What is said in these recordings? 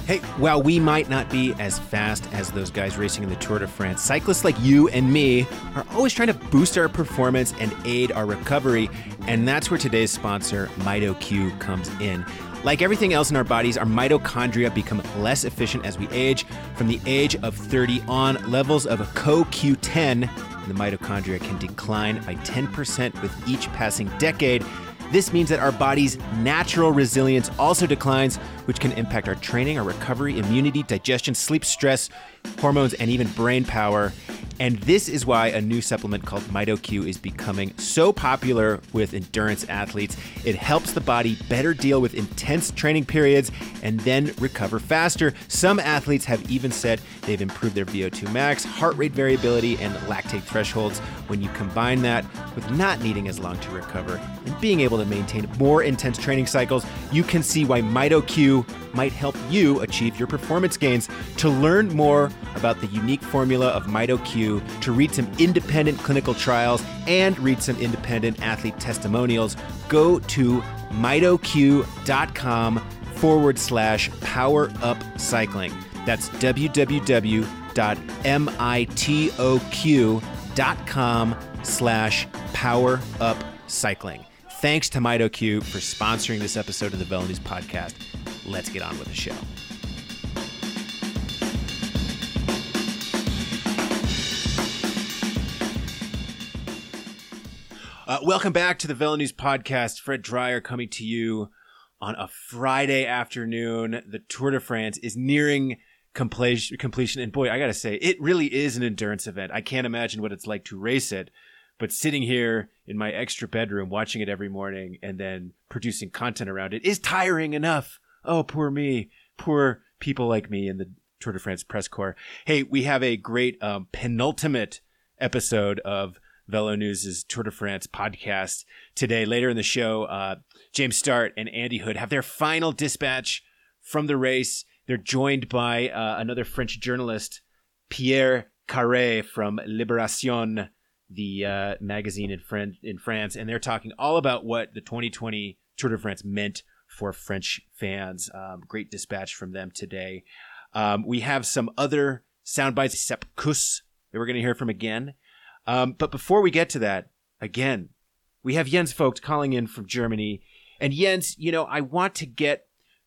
Hey, while we might not be as fast as those guys racing in the Tour de France, cyclists like you and me are always trying to boost our performance and aid our recovery, and that's where today's sponsor, MitoQ, comes in. Like everything else in our bodies, our mitochondria become less efficient as we age. From the age of 30 on, levels of CoQ10 in the mitochondria can decline by 10% with each passing decade. This means that our body's natural resilience also declines, which can impact our training, our recovery, immunity, digestion, sleep, stress, hormones, and even brain power. And this is why a new supplement called MitoQ is becoming so popular with endurance athletes. It helps the body better deal with intense training periods and then recover faster. Some athletes have even said they've improved their VO2 max, heart rate variability, and lactate thresholds. When you combine that with not needing as long to recover and being able to maintain more intense training cycles, you can see why MitoQ might help you achieve your performance gains. To learn more about the unique formula of MitoQ, to read some independent clinical trials, and read some independent athlete testimonials, go to mitoq.com/powerupcycling. That's www.mitoq.com/powerupcycling. Thanks to MitoQ for sponsoring this episode of the VeloNews podcast. Let's get on with the show. Welcome back to the VeloNews podcast. Fred Dreyer coming to you on a Friday afternoon. The Tour de France is nearing completion. And boy, I got to say, it really is an endurance event. I can't imagine what it's like to race it. But sitting here in my extra bedroom, watching it every morning and then producing content around it is tiring enough. Oh, poor me. Poor people like me in the Tour de France press corps. Hey, we have a great penultimate episode of VeloNews' Tour de France podcast today. Later in the show, James Start and Andy Hood have their final dispatch from the race. They're joined by another French journalist, Pierre Carré from Libération, the magazine in France, and they're talking all about what the 2020 Tour de France meant for French fans. Great dispatch from them today. We have some other sound bites, Sepp Kuss, that we're going to hear from again. But before we get to that, again, we have Jens Vogt calling in from Germany. And Jens, I want to get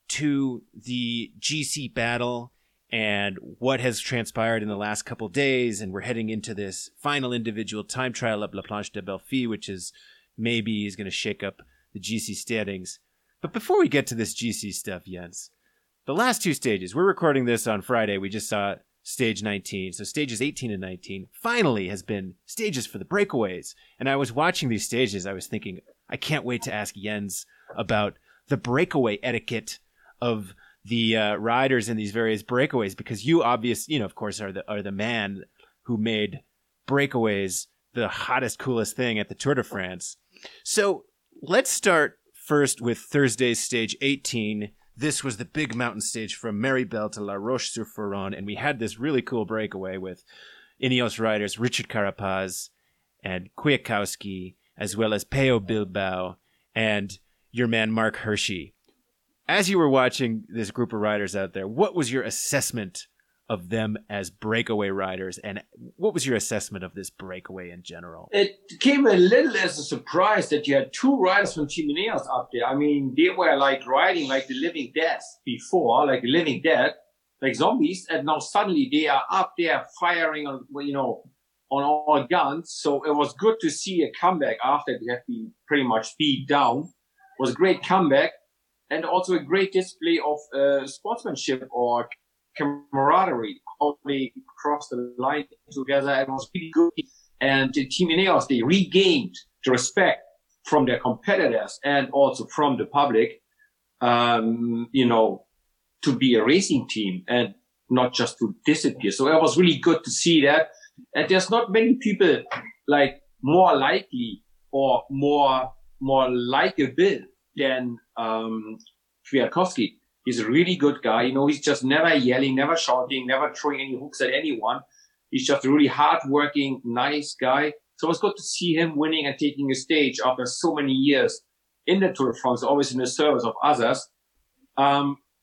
to the GC battle and what has transpired in the last couple days. And we're heading into this final individual time trial at La Planche de Belfi, which is going to shake up the GC standings. But before we get to this GC stuff, Jens, the last two stages, we're recording this on Friday. We just saw stage 19. So stages 18 and 19 finally has been stages for the breakaways. And I was watching these stages. I was thinking, I can't wait to ask Jens about the breakaway etiquette of the riders in these various breakaways, because you of course are the man who made breakaways the hottest, coolest thing at the Tour de France. So let's start first with Thursday's stage 18. This was the big mountain stage from Méribel to La Roche-sur-Foron, and we had this really cool breakaway with Ineos riders Richard Carapaz and Kwiatkowski, as well as Pello Bilbao and your man Mark Hirschi. As you were watching this group of riders out there, what was your assessment of them as breakaway riders, and what was your assessment of this breakaway in general? It came a little as a surprise that you had two riders from Team Ineos up there. I mean, they were like riding like the living dead before, like the living dead, like zombies, and now suddenly they are up there firing on all guns. So it was good to see a comeback after they have been pretty much beat down. It was a great comeback, and also a great display of sportsmanship or camaraderie, how they crossed the line together. It was really good. And the Team Ineos, they regained the respect from their competitors and also from the public, to be a racing team and not just to disappear. So it was really good to see that. And there's not many people like more likely or more likable than Kwiatkowski. He's a really good guy. He's just never yelling, never shouting, never throwing any hooks at anyone. He's just a really hardworking, nice guy. So it was good to see him winning and taking a stage after so many years in the Tour de France, always in the service of others. I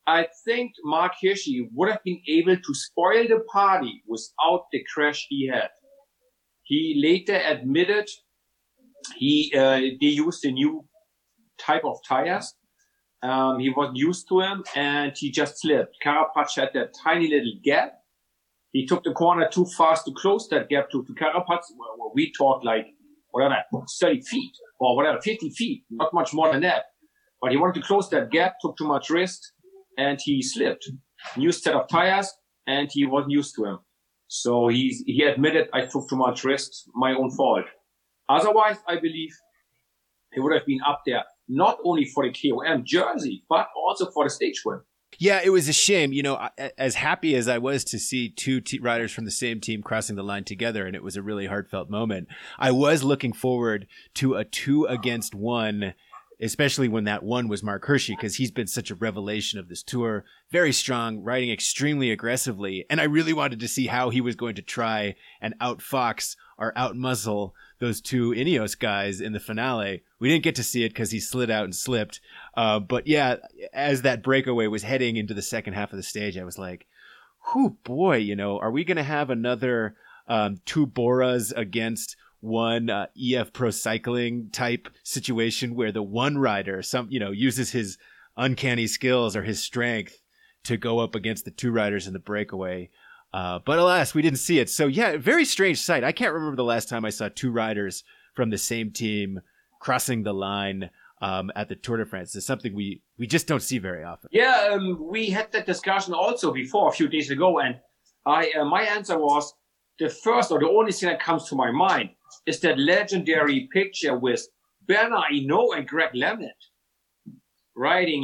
I think Mark Hirschi would have been able to spoil the party without the crash he had. He later admitted they used a new type of tires. He wasn't used to them, and he just slipped. Karapathy had that tiny little gap. He took the corner too fast to close that gap to Karapathy. Well, we talked like, 30 feet or 50 feet, not much more than that. But he wanted to close that gap, took too much risk, and he slipped. New set of tires, and he wasn't used to him. So he admitted, I took too much risk, my own fault. Otherwise, I believe he would have been up there, not only for the KOM jersey, but also for the stage win. Yeah, it was a shame. As happy as I was to see two riders from the same team crossing the line together, and it was a really heartfelt moment, I was looking forward to a 2-against-1, especially when that one was Mark Hirschi, because he's been such a revelation of this tour. Very strong, riding extremely aggressively. And I really wanted to see how he was going to try and outfox or outmuscle those two Ineos guys in the finale. We didn't get to see it because he slid out and slipped. But yeah, as that breakaway was heading into the second half of the stage, I was like, whew, boy, are we going to have another two Boras against one EF Pro Cycling type situation where the one rider uses his uncanny skills or his strength to go up against the two riders in the breakaway. But alas, we didn't see it. So yeah, very strange sight. I can't remember the last time I saw two riders from the same team crossing the line at the Tour de France. It's something we just don't see very often. Yeah, we had that discussion also before a few days ago, and my answer was the first or the only thing that comes to my mind is that legendary picture with Bernard Hinault and Greg LeMond riding,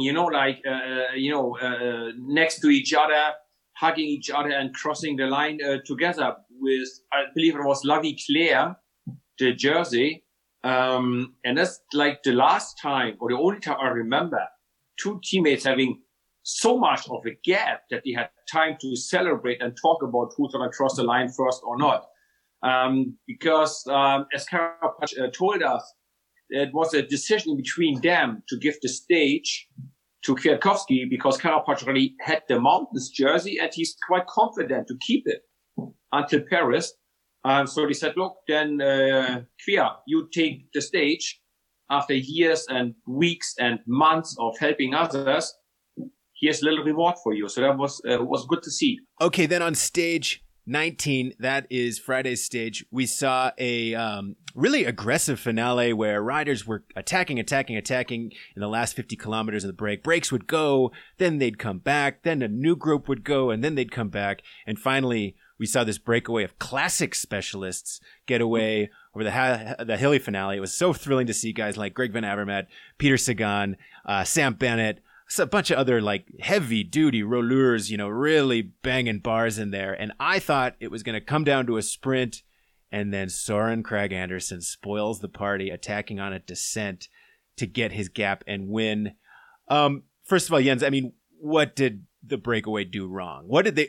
next to each other, hugging each other and crossing the line together with, I believe it was La Vie Claire, the jersey. And that's like the last time or the only time I remember two teammates having so much of a gap that they had time to celebrate and talk about who's going to cross the line first or not. Because as Karapathy told us, it was a decision between them to give the stage to Kwiatkowski because Karapathy already had the mountains jersey and he's quite confident to keep it until Paris. So they said, look, then Kvia, you take the stage after years and weeks and months of helping others. Here's a little reward for you. So that was good to see. Okay, then on stage 19, that is Friday's stage, we saw a really aggressive finale where riders were attacking in the last 50 kilometers of the break. Breaks would go, then they'd come back, then a new group would go, and then they'd come back. And finally, we saw this breakaway of classic specialists get away over the hilly finale. It was so thrilling to see guys like Greg Van Avermaet, Peter Sagan, Sam Bennett, a bunch of other like heavy duty rollers, really banging bars in there. And I thought it was going to come down to a sprint, and then Søren Kragh Andersen spoils the party, attacking on a descent to get his gap and win. First of all, Jens, I mean, what did the breakaway do wrong?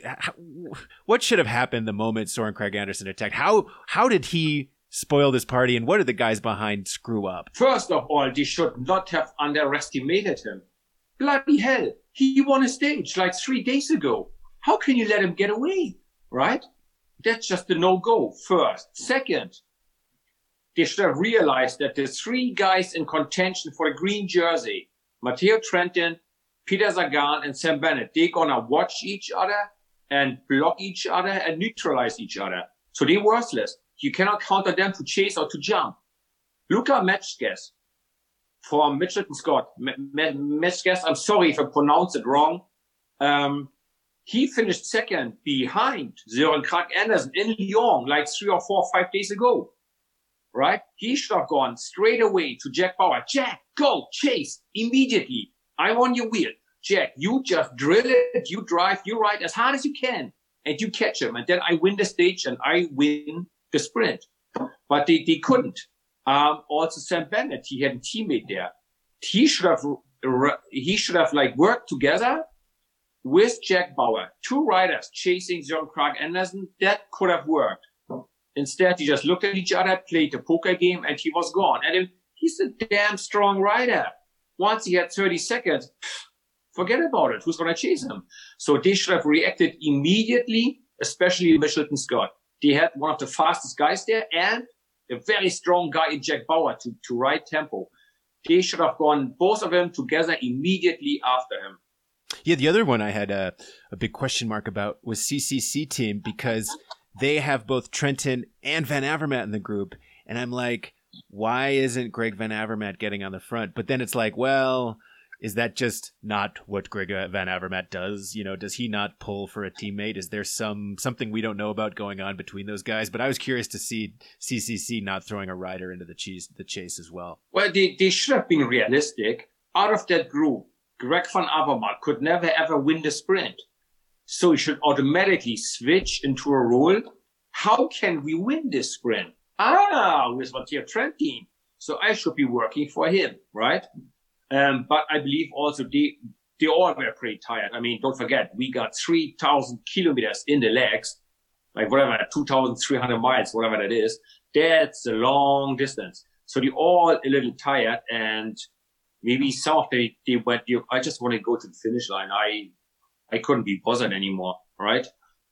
What should have happened the moment Søren Kragh Andersen attacked? How did he spoil this party, and what did the guys behind screw up? First of all, they should not have underestimated him. Bloody hell, he won a stage like 3 days ago. How can you let him get away, right? That's just a no-go, first. Second, they should have realized that the three guys in contention for the green jersey, Matteo Trentin, Peter Sagan, and Sam Bennett, they're gonna watch each other and block each other and neutralize each other. So they're worthless. You cannot counter them to chase or to jump. Luka Metschges from Mitchelton Scott. Metschges, I'm sorry if I pronounce it wrong. He finished second behind Søren Kragh Andersen in Lyon like 3 or 4 or 5 days ago. Right? He should have gone straight away to Jack Bauer. Jack, go, chase immediately. I'm on your wheel. Jack, you just drill it, you drive, you ride as hard as you can, and you catch him. And then I win the stage and I win the sprint. But they couldn't. Also Sam Bennett, he had a teammate there. He should have like worked together with Jack Bauer. 2 riders chasing Søren Kragh Andersen. That could have worked. Instead, he just looked at each other, played the poker game, and he was gone. And he's a damn strong rider. Once he had 30 seconds, Forget about it. Who's going to chase him? So they should have reacted immediately, especially Mitchelton Scott. They had one of the fastest guys there and a very strong guy in Jack Bauer to ride tempo. They should have gone, both of them together immediately after him. Yeah, the other one I had a big question mark about was CCC team, because they have both Trenton and Van Avermaet in the group. And I'm like, why isn't Greg Van Avermaet getting on the front? But then it's like, well, is that just not what Greg Van Avermaet does? You know, does he not pull for a teammate? Is there something we don't know about going on between those guys? But I was curious to see CCC not throwing a rider into the chase as well. Well, they should have been realistic. Out of that group, Greg Van Avermaet could never ever win the sprint. So he should automatically switch into a role. How can we win this sprint? With Mattia Trentin. So I should be working for him, right? But I believe also they all were pretty tired. I mean, don't forget, we got 3,000 kilometers in the legs, like whatever, 2,300 miles, whatever that is. That's a long distance. So they're all a little tired, and maybe some of them, they went, I just want to go to the finish line. I couldn't be bothered anymore, right?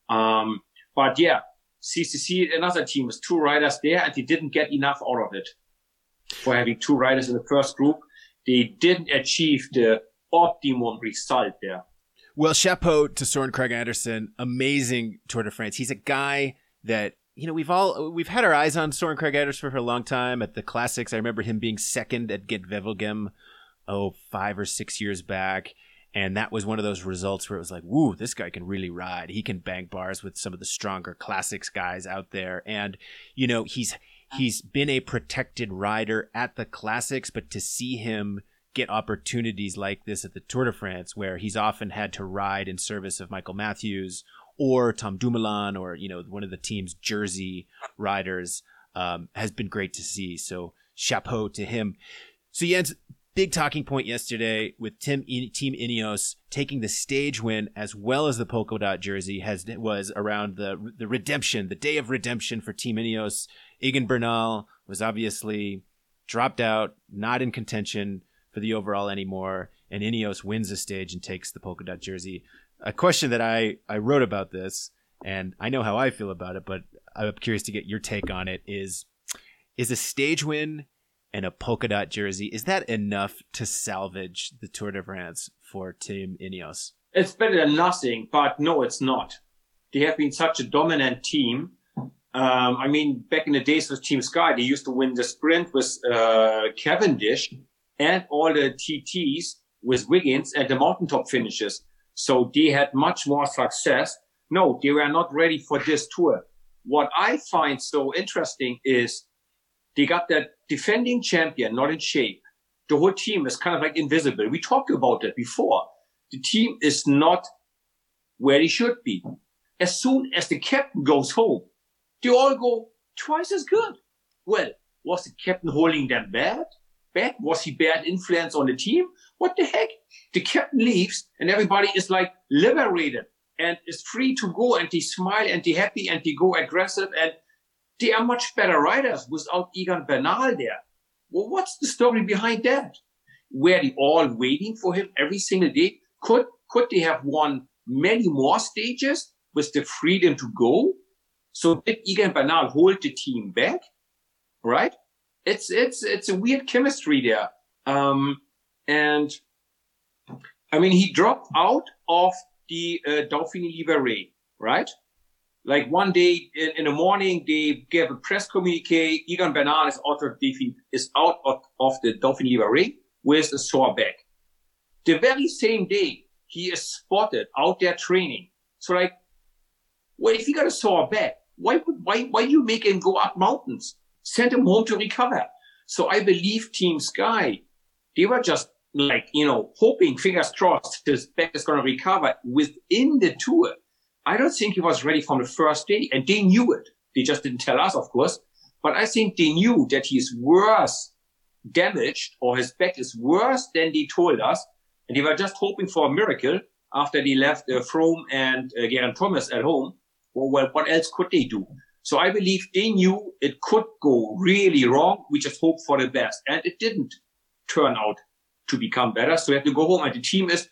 But yeah, CCC, another team with 2 riders there, and they didn't get enough out of it. For having 2 riders in the first group, they didn't achieve the optimum result there. Well, chapeau to Søren Kragh Andersen. Amazing Tour de France. He's a guy that, you know, we've had our eyes on Søren Kragh Andersen for a long time at the classics. I remember him being second at Gent Wevelgem, 5 or 6 years back. And that was one of those results where it was like, woo, this guy can really ride. He can bang bars with some of the stronger classics guys out there. And, you know, he's been a protected rider at the classics, but to see him get opportunities like this at the Tour de France, where he's often had to ride in service of Michael Matthews or Tom Dumoulin or, you know, one of the team's Jersey riders, has been great to see. So chapeau to him. So Jens, big talking point yesterday with Team Ineos taking the stage win as well as the polka dot jersey was around the redemption, the day of redemption for Team Ineos. Egan Bernal was obviously dropped out, not in contention for the overall anymore, and Ineos wins the stage and takes the polka dot jersey. A question that I wrote about this, and I know how I feel about it, but I'm curious to get your take on it, is a stage win and a polka dot jersey, is that enough to salvage the Tour de France for Team Ineos? It's better than nothing, but no, it's not. They have been such a dominant team. I mean, back in the days with Team Sky, they used to win the sprint with Cavendish and all the TTs with Wiggins and the mountaintop finishes. So they had much more success. No, they were not ready for this tour. What I find so interesting is they got that defending champion not in shape. The whole team is kind of like invisible. We talked about that before. The team is not where they should be. As soon as the captain goes home, they all go twice as good. Well, was the captain holding them bad? Was he bad influence on the team? What the heck? The captain leaves and everybody is like liberated and is free to go, and they smile and they happy and they go aggressive, and they are much better riders without Egan Bernal there. Well, what's the story behind that? Were they all waiting for him every single day? Could they have won many more stages with the freedom to go? So did Egan Bernal hold the team back? Right? It's a weird chemistry there. And I mean, he dropped out of the Dauphiné Libéré, right? Like one day in the morning, they gave a press communique. Egan Bernal is out of the Dauphiné Libéré with a sore back. The very same day, he is spotted out there training. So like, well, if he got a sore back, why you make him go up mountains? Send him home to recover. So I believe Team Sky, they were just like, hoping, fingers crossed, his back is going to recover within the tour. I don't think he was ready from the first day, and they knew it. They just didn't tell us, of course. But I think they knew that he's worse damaged, or his back is worse than they told us. And they were just hoping for a miracle after they left Froome and Geraint Thomas at home. Well, what else could they do? So I believe they knew it could go really wrong. We just hoped for the best. And it didn't turn out to become better. So we have to go home. And the team is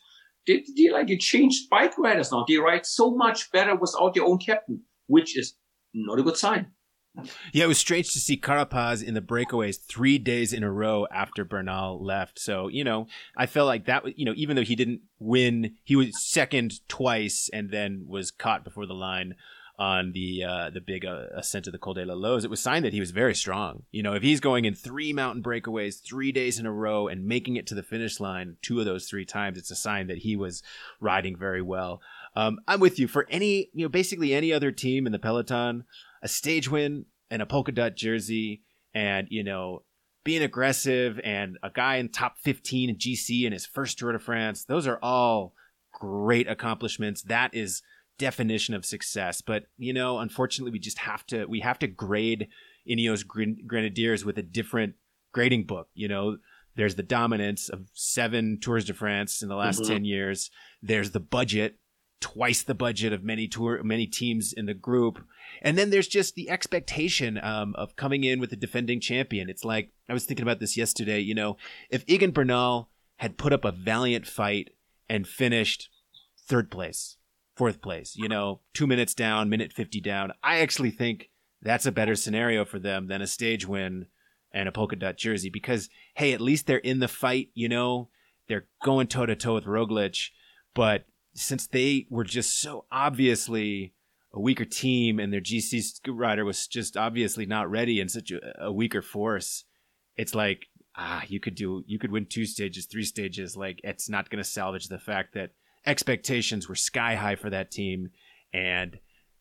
they like you changed bike riders now. They ride so much better without their own captain, which is not a good sign. Yeah, it was strange to see Carapaz in the breakaways 3 days in a row after Bernal left. So, I felt like that, even though he didn't win, he was second twice and then was caught before the line on the big ascent of the Col de la Loze. It was a sign that he was very strong. If he's going in 3 mountain breakaways 3 days in a row and making it to the finish line 2 of those 3 times, it's a sign that he was riding very well. I'm with you. For basically any other team in the peloton, a stage win and a polka dot jersey and, being aggressive and a guy in top 15 in GC in his first Tour de France, those are all great accomplishments. That is definition of success. But, unfortunately, we have to grade Ineos Grenadiers with a different grading book. There's the dominance of 7 Tours de France in the last 10 years. There's the budget, twice the budget of many teams in the group. And then there's just the expectation of coming in with the defending champion. It's like, I was thinking about this yesterday, if Egan Bernal had put up a valiant fight and finished 3rd place, 4th place, 2 minutes down, minute 50 down, I actually think that's a better scenario for them than a stage win and a polka dot jersey because, hey, at least they're in the fight, they're going toe to toe with Roglic, but since they were just so obviously a weaker team and their GC rider was just obviously not ready and such a weaker force, it's like, you could win 2 stages, 3 stages. Like, it's not going to salvage the fact that expectations were sky high for that team and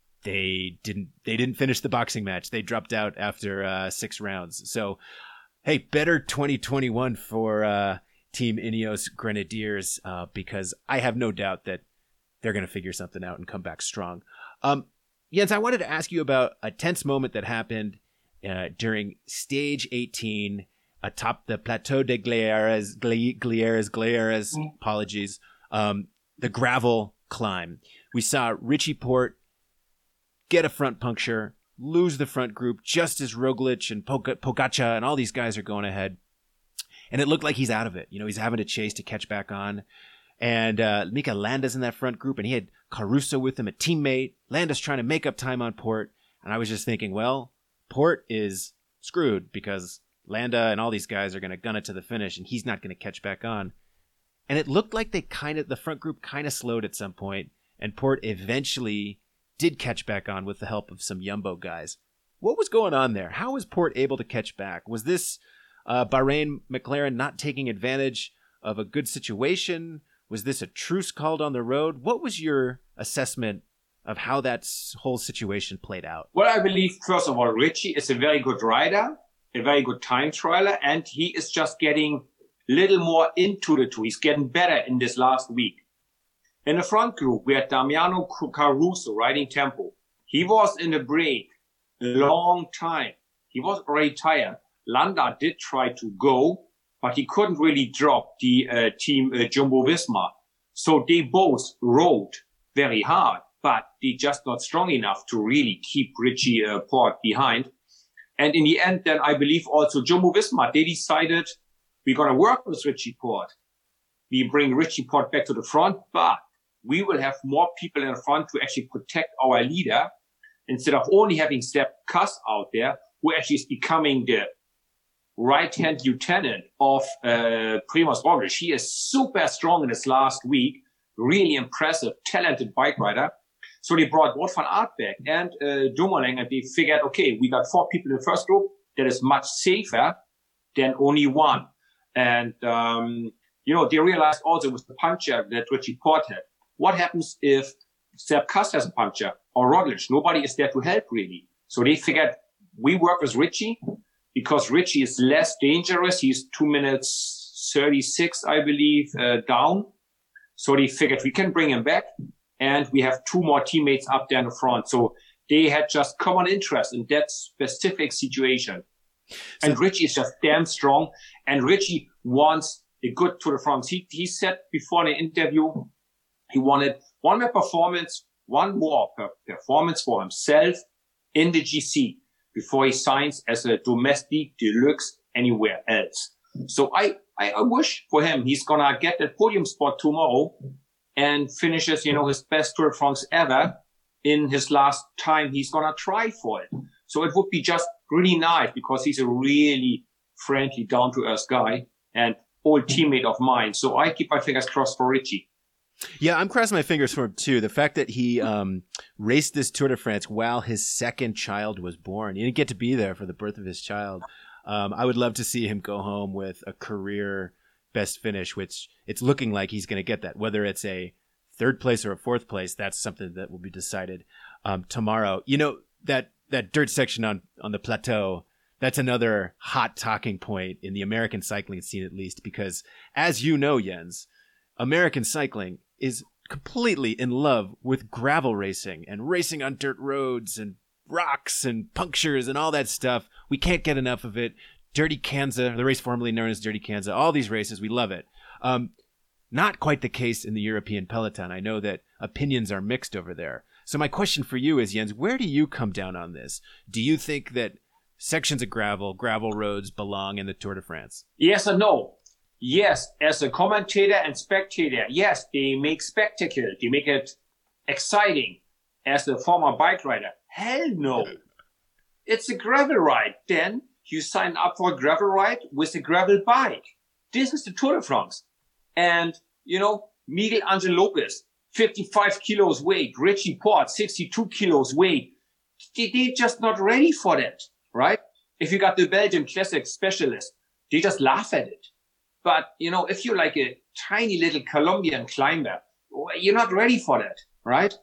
they didn't finish the boxing match. They dropped out after 6 rounds. So, hey, better 2021 for Team Ineos Grenadiers because I have no doubt that they're going to figure something out and come back strong. Jens, I wanted to ask you about a tense moment that happened during stage 18 atop the Plateau de Glieres, apologies, the gravel climb. We saw Richie Porte get a front puncture, lose the front group just as Roglic and Pogačar and all these guys are going ahead. And it looked like he's out of it. He's having to chase to catch back on. And Mikel Landa's in that front group, and he had Caruso with him, a teammate. Landa's trying to make up time on Porte. And I was just thinking, well, Porte is screwed because Landa and all these guys are going to gun it to the finish, and he's not going to catch back on. And it looked like the front group kind of slowed at some point, and Porte eventually did catch back on with the help of some Jumbo guys. What was going on there? How was Porte able to catch back? Was this Bahrain McLaren not taking advantage of a good situation? Was this a truce called on the road? What was your assessment of how that whole situation played out? Well, I believe, first of all, Richie is a very good rider, a very good time trialer, and he is just getting a little more into the tour. He's getting better in this last week. In the front group, we had Damiano Caruso riding tempo. He was in the break a long time. He was already tired. Landa did try to go, but he couldn't really drop the team Jumbo-Visma. So they both rode very hard, but they're just not strong enough to really keep Richie Porte behind. And in the end, then I believe also Jumbo-Visma, they decided we're going to work with Richie Porte. We bring Richie Porte back to the front, but we will have more people in the front to actually protect our leader instead of only having Sepp Kuss out there, who actually is becoming the right-hand lieutenant of Primož Roglic. He is super strong in this last week, really impressive, talented bike rider. So they brought Wout van Aert back and Dumoulin, and they figured, okay, we got 4 people in the first group. That is much safer than only one. And, they realized also with the puncture that Richie Porte had. What happens if Sepp Kuss has a puncture or Roglic? Nobody is there to help really. So they figured we work with Richie because Richie is less dangerous. He's 2 minutes 36, I believe, down. So they figured we can bring him back and we have 2 more teammates up there in the front. So they had just common interest in that specific situation. And Richie is just damn strong. And Richie wants a good Tour de France. He said before the interview, he wanted one more performance for himself in the GC before he signs as a domestic deluxe anywhere else. So I wish for him, he's going to get that podium spot tomorrow. and finishes, his best Tour de France ever in his last time he's going to try for it. So it would be just really nice because he's a really friendly, down-to-earth guy and old teammate of mine. So I keep my fingers crossed for Richie. Yeah, I'm crossing my fingers for him too. The fact that he raced this Tour de France while his second child was born. He didn't get to be there for the birth of his child. I would love to see him go home with a career best finish, which it's looking like he's going to get that. Whether it's a third place or a fourth place, that's something that will be decided tomorrow. That dirt section on the plateau, that's another hot talking point in the American cycling scene, at least, because as you know, Jens, American cycling is completely in love with gravel racing and racing on dirt roads and rocks and punctures and all that stuff. We can't get enough of it. Dirty Kanza, the race formerly known as Dirty Kanza, all these races, we love it. Not quite the case in the European peloton. I know that opinions are mixed over there. So my question for you is, Jens, where do you come down on this? Do you think that sections of gravel roads belong in the Tour de France? Yes and no. Yes, as a commentator and spectator, yes, they make spectacle. They make it exciting. As a former bike rider, hell no. It's a gravel ride. Then you sign up for a gravel ride with a gravel bike. This is the Tour de France. And, Miguel Angel Lopez, 55 kilos weight. Richie Porte, 62 kilos weight. They're just not ready for that, right? If you got the Belgian Classic specialist, they just laugh at it. But, if you're like a tiny little Colombian climber, you're not ready for that, right?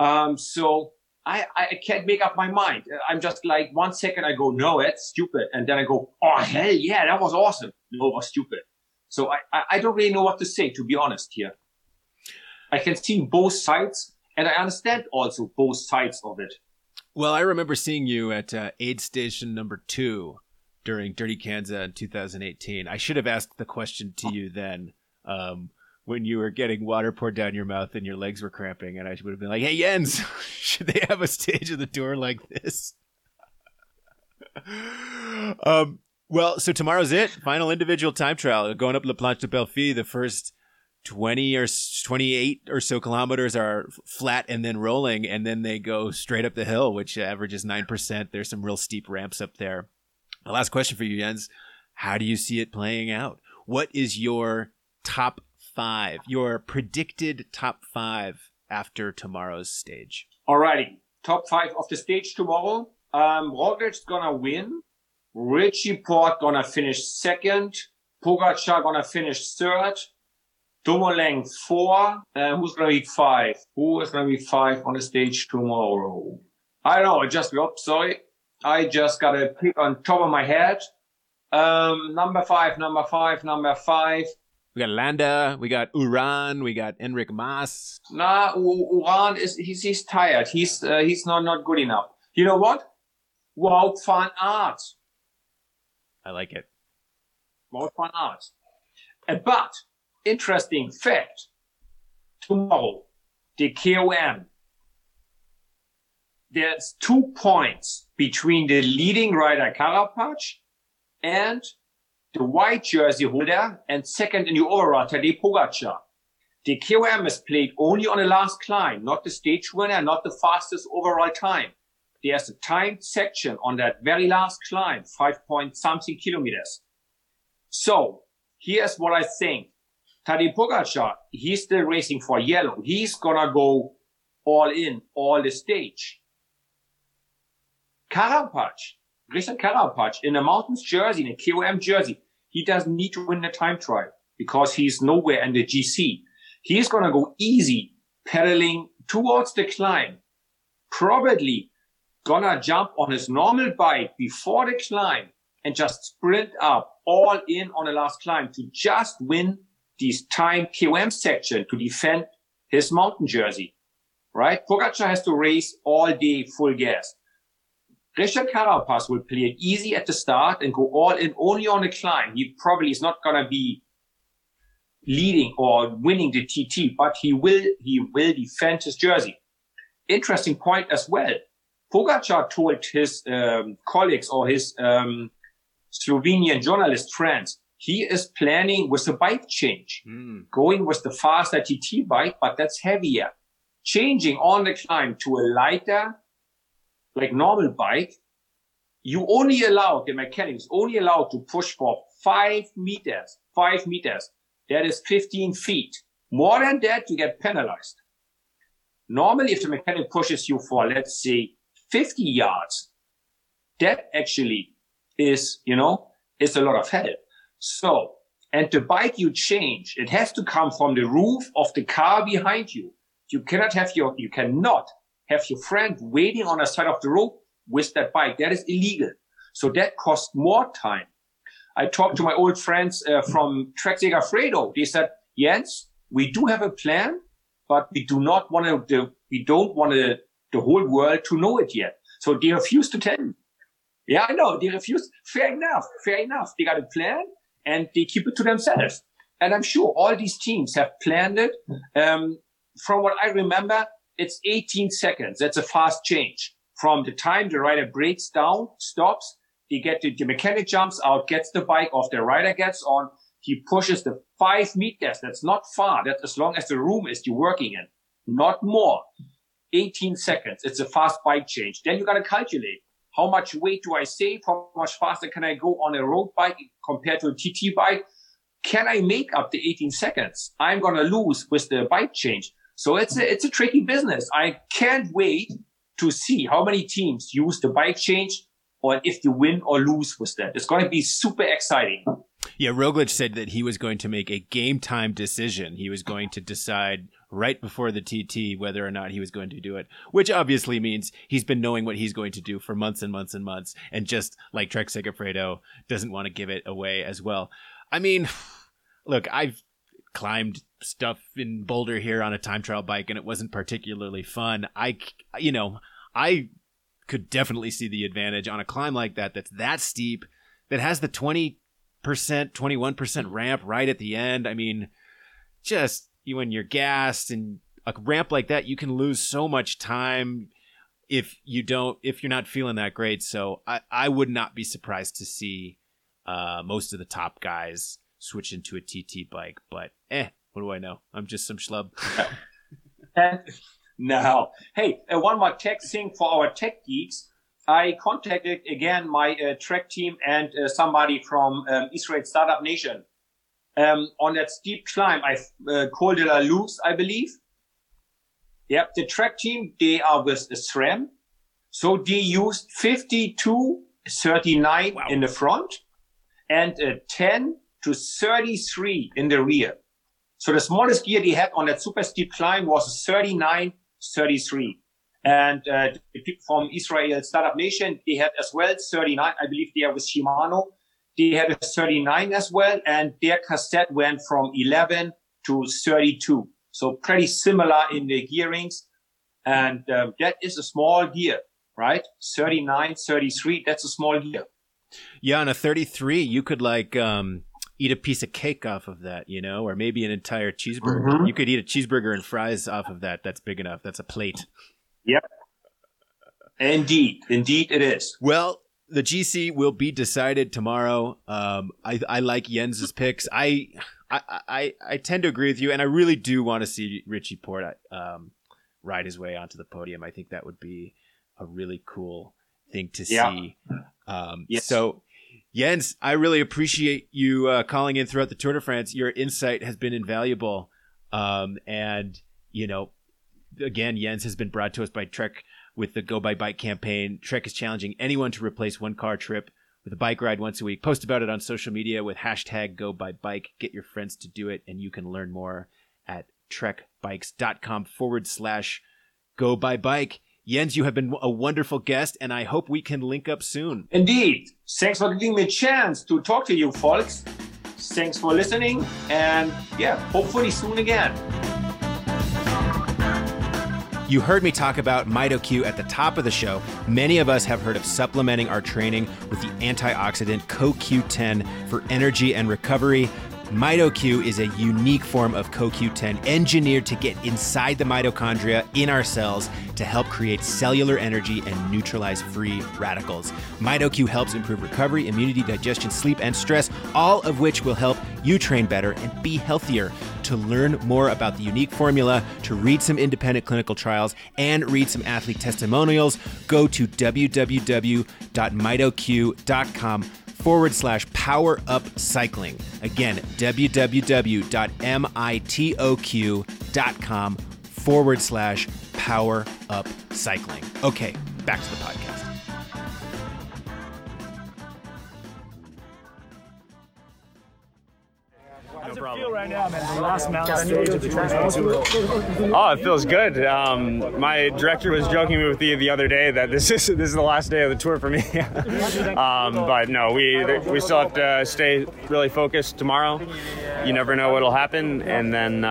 So I can't make up my mind. I'm just like 1 second I go, no, that's stupid. And then I go, oh, hell yeah, that was awesome. No, it was stupid. So I don't really know what to say, to be honest here. I can see both sides and I understand also both sides of it. Well, I remember seeing you at aid station number 2 during Dirty Kanza in 2018. I should have asked the question to you then when you were getting water poured down your mouth and your legs were cramping. And I would have been like, hey, Jens, should they have a stage of the Tour like this? Well, so tomorrow's it. Final individual time trial. Going up La Planche de Belfi, the first 20 or 28 or so kilometers are flat and then rolling, and then they go straight up the hill, which averages 9%. There's some real steep ramps up there. The last question for you, Jens. How do you see it playing out? What is your top 5, your predicted top 5 after tomorrow's stage? Alrighty. Top 5 of the stage tomorrow. Roglic's gonna win. Richie Porte gonna finish 2nd. Pogačar gonna finish 3rd. Dumoulin 4. Who's gonna be 5? Who is gonna be 5 on the stage tomorrow? I don't know. I just got to pick on top of my head. Number 5. We got Landa, we got Uran, we got Enric Mas. Nah, Uran he's tired. He's not good enough. You know what? Wout van Aert. I like it. Wout van Aert. But interesting fact. Tomorrow, the KOM. There's 2 points between the leading rider Carapaz and the white jersey holder and second in the overall Tadej Pogačar. The KOM is played only on the last climb, not the stage winner, not the fastest overall time. There's a timed section on that very last climb, 5-point-something kilometers. So here's what I think. Tadej Pogačar, he's still racing for yellow. He's gonna go all in, all the stage. Richard Carapaz in a mountains jersey, in a KOM jersey, he doesn't need to win the time trial because he's nowhere in the GC. He's going to go easy, pedaling towards the climb, probably going to jump on his normal bike before the climb and just sprint up all in on the last climb to just win this timed KOM section to defend his mountain jersey, right? Pogačar has to race all day full gas. Richard Carapaz will play it easy at the start and go all in only on the climb. He probably is not going to be leading or winning the TT, but he will defend his jersey. Interesting point as well. Pogačar told his colleagues or his Slovenian journalist friends, he is planning with a bike change, going with the faster TT bike, but that's heavier. Changing on the climb to a lighter, like normal bike, the mechanics only allowed to push for 5 meters. 5 meters. That is 15 feet. More than that, you get penalized. Normally, if the mechanic pushes you for, let's say, 50 yards, that actually is a lot of help. So, and the bike you change, it has to come from the roof of the car behind you. You cannot have your friend waiting on the side of the road with that bike. That is illegal. So that costs more time. I talked to my old friends from Trek Segafredo. They said, Jens, we do have a plan, but we don't want the whole world to know it yet. So they refuse to tell me. Yeah, I know. They refuse. Fair enough. They got a plan and they keep it to themselves. And I'm sure all these teams have planned it. From what I remember, it's 18 seconds. That's a fast change. From the time the rider breaks down, stops, the mechanic jumps out, gets the bike off, the rider gets on, he pushes the 5 meters. That's not far. That's as long as the room is you're working in. Not more. 18 seconds. It's a fast bike change. Then you got to calculate. How much weight do I save? How much faster can I go on a road bike compared to a TT bike? Can I make up the 18 seconds? I'm going to lose with the bike change. So it's a tricky business. I can't wait to see how many teams use the bike change or if you win or lose with that. It's going to be super exciting. Yeah, Roglic said that he was going to make a game time decision. He was going to decide right before the TT whether or not he was going to do it, which obviously means he's been knowing what he's going to do for months and months and months. And just like Trek Segafredo doesn't want to give it away as well. I mean, look, I've climbed stuff in Boulder here on a time trial bike and it wasn't particularly fun. I could definitely see the advantage on a climb like that's that steep, that has the 20%, 21% ramp right at the end. I mean, just when you're gassed and a ramp like that, you can lose so much time if you're not feeling that great. So I would not be surprised to see most of the top guys switch into a TT bike, but what do I know? I'm just some schlub. No. Hey, one more tech thing for our tech geeks. I contacted again my Trek team and somebody from Israel Startup Nation on that steep climb. Col de la Luz, I believe. Yep, the Trek team, they are with the SRAM. So they used 52-39 in the front and 10 to 33 in the rear. So the smallest gear they had on that super steep climb was 39-33. And the people from Israel Startup Nation, they had as well 39. I believe they are with Shimano. They had a 39 as well. And their cassette went from 11 to 32. So pretty similar in the gearings. And that is a small gear, right? 39, 33, that's a small gear. Yeah, on a 33, you could eat a piece of cake off of that, or maybe an entire cheeseburger. Mm-hmm. You could eat a cheeseburger and fries off of that. That's big enough. That's a plate. Yep. Indeed it is. Well, the GC will be decided tomorrow. I like Jens's picks. I tend to agree with you, and I really do want to see Richie Porte ride his way onto the podium. I think that would be a really cool thing to see. Yes. So, Jens, I really appreciate you calling in throughout the Tour de France. Your insight has been invaluable. And, again, Jens has been brought to us by Trek with the Go by Bike campaign. Trek is challenging anyone to replace one car trip with a bike ride once a week. Post about it on social media with hashtag Go by Bike. Get your friends to do it, and you can learn more at trekbikes.com/Go by Bike. Jens, you have been a wonderful guest, and I hope we can link up soon. Indeed. Thanks for giving me a chance to talk to you, folks. Thanks for listening, and hopefully soon again. You heard me talk about MitoQ at the top of the show. Many of us have heard of supplementing our training with the antioxidant CoQ10 for energy and recovery. MitoQ is a unique form of CoQ10 engineered to get inside the mitochondria in our cells to help create cellular energy and neutralize free radicals. MitoQ helps improve recovery, immunity, digestion, sleep, and stress, all of which will help you train better and be healthier. To learn more about the unique formula, to read some independent clinical trials, and read some athlete testimonials, go to www.mitoq.com/power-up-cycling. Again, www.mitoq.com/power-up-cycling. Okay, back to the podcast. How does it feel right now, man? The last mountain stage of the 2022. Oh, it feels good. My director was joking with me the other day that this is the last day of the tour for me. But no, we still have to stay really focused tomorrow. You never know what'll happen, and then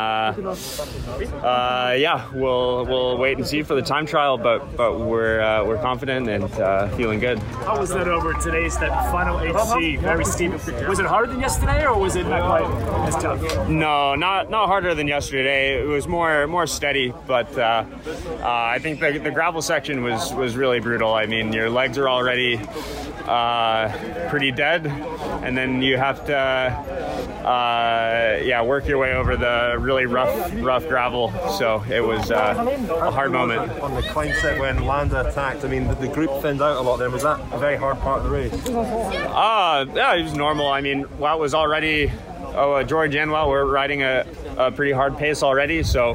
we'll wait and see for the time trial. But we're confident and feeling good. How was that over today's that final HC? Very steep. Was it harder than yesterday, or was it not quite as tough? No, not harder than yesterday. It was more steady, but I think the gravel section was really brutal. I mean, your legs are already pretty dead, and then you have to work your way over the really rough gravel. So it was a hard moment. On the climb set when Landa attacked, I mean, the group thinned out a lot then. Was that a very hard part of the race? Yeah, it was normal. I mean, Wout was already... George and Wout were riding a pretty hard pace already, so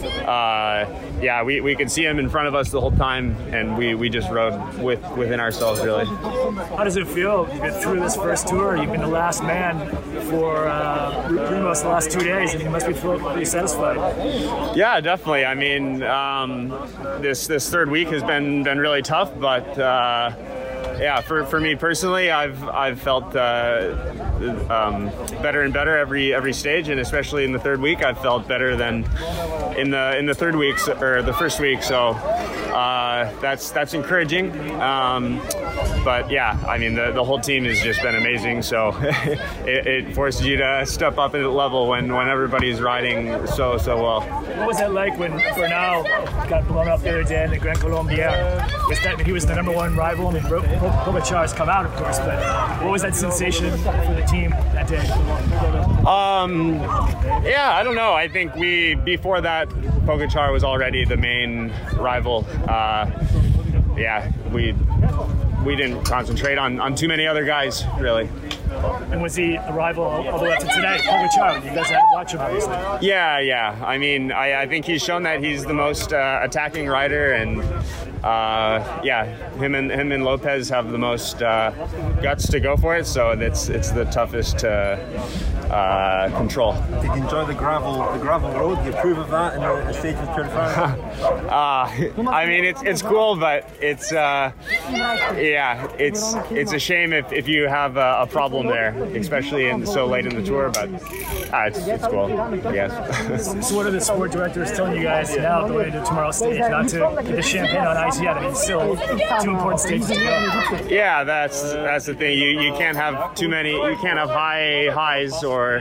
we could see him in front of us the whole time, and we just rode within ourselves, really. How does it feel? You've been through this first tour. You've been the last man for pretty much the last 2 days, and you must be pretty satisfied. Yeah, definitely. I mean, this third week has been really tough, but for me personally, I've felt better and better every stage, and especially in the third week, I've felt better than in the third week or the first week. So that's encouraging. But yeah, I mean the whole team has just been amazing. So it forces you to step up in the level when everybody's riding so well. What was that like when Bernal got blown up the other day in the Grand Colombier? He was the number one rival. I mean, Pogacar's come out, of course, but what was that sensation for the team that day? I don't know. I think before that, Pogacar was already the main rival. We didn't concentrate on too many other guys, really. And was he a rival all the way up to today, Pogacar? You guys had to watch him, obviously. Yeah. I mean, I think he's shown that he's the most attacking rider, and him and Lopez have the most guts to go for it. So it's the toughest to control. Did you enjoy the gravel road? Do you approve of that in the stage of the Tour de France? I mean, it's cool, but it's a shame if you have a problem there, especially so late in the tour. But it's cool, I guess. So what are the sport directors telling you guys now going into tomorrow's stage, not to get the champagne on ice yet? I mean, still 2 important stages to go. Yeah, that's the thing. You can't have too many. You can't have highs, or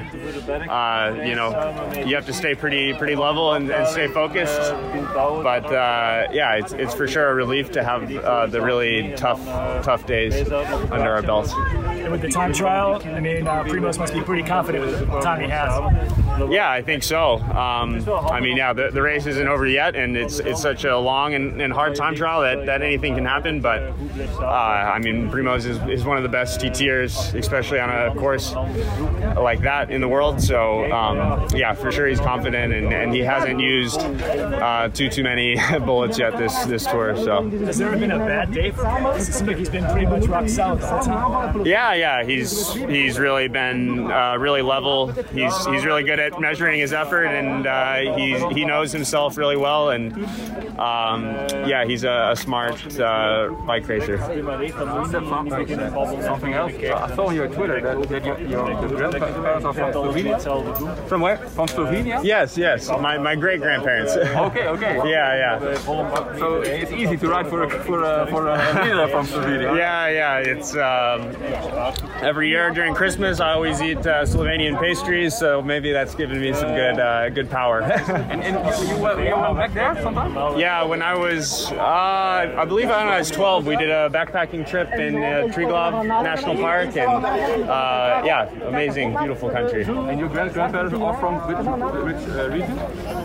you have to stay pretty level and stay focused. But it's for sure a relief to have the really tough days under our belts. And with the time trial, I mean, Primoz must be pretty confident with the time he has. Yeah, I think so. The race isn't over yet, and it's such a long and hard time trial that anything can happen. But Primoz is one of the best TTers, especially on a course like that in the world. So for sure he's confident, and he hasn't used too many bullets yet this tour. So has there ever been a bad day for him? It seems like he's been pretty much rock solid the whole time. Yeah, he's really been really level. He's really good at measuring his effort, and he knows himself really well, and he's a smart bike racer. Something else. I saw on your Twitter that your grandparents are from Slovenia. From where? From Slovenia? Yes. My great grandparents. Okay. Yeah. So it's easy to ride for a leader from Slovenia. Yeah. It's every year during Christmas I always eat Slovenian pastries, so maybe that's given me some good power. and you went back there sometime? Yeah, when I was I believe when I was 12, we did a backpacking trip in Triglav National Park, and amazing, beautiful country. And your grandparents are from which region?